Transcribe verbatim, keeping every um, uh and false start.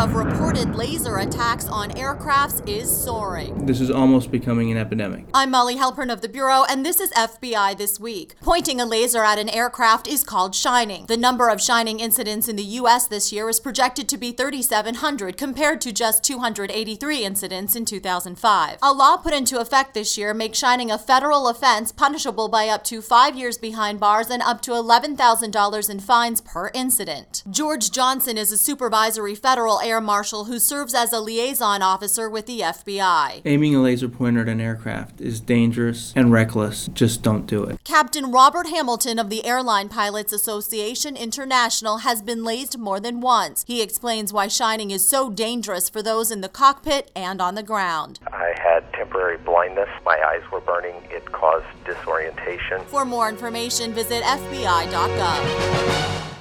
of reported laser attacks on aircrafts is soaring. This is almost becoming an epidemic. I'm Molly Halpern of the Bureau, and this is F B I This Week. Pointing a laser at an aircraft is called shining. The number of shining incidents in the U S this year is projected to be thirty-seven hundred, compared to just two hundred eighty-three incidents in two thousand five. A law put into effect this year makes shining a federal offense punishable by up to five years behind bars and up to eleven thousand dollars in fines per incident. George Johnson is a supervisory federal air marshal who serves as a liaison officer with the F B I. Aiming a laser pointer at an aircraft is dangerous and reckless. Just don't do it. Captain Robert Hamilton of the Airline Pilots Association International has been lased more than once. He explains why shining is so dangerous for those in the cockpit and on the ground. I had temporary blindness. My eyes were burning. It caused disorientation. For more information, visit F B I dot gov.